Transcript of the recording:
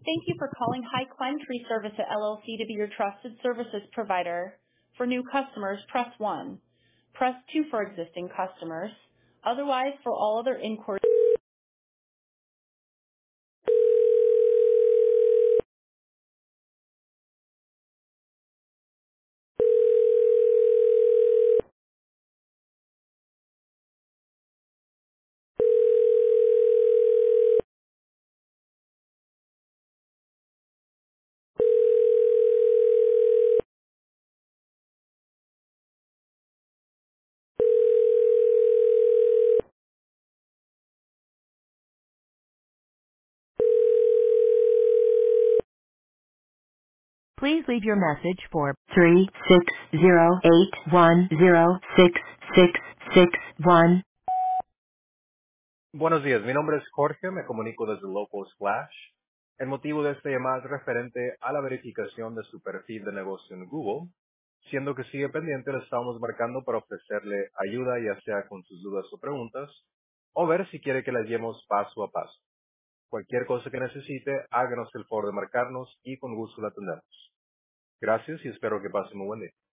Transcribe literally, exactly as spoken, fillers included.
Thank you for calling High Climb Tree Service L L C to be your trusted services provider. For new customers, press one. Press two for existing customers. Otherwise, for all other inquiries. Please leave your message for three six zero eight one zero six six six one. Buenos días, mi nombre es Jorge, me comunico desde Local Splash. El motivo de esta llamada es referente a la verificación de su perfil de negocio en Google, siendo que sigue pendiente le estamos marcando para ofrecerle ayuda ya sea con sus dudas o preguntas, o ver si quiere que le guiemos paso a paso. Cualquier cosa que necesite, háganos el favor de marcarnos y con gusto la atendemos. Gracias y espero que pase muy buen día.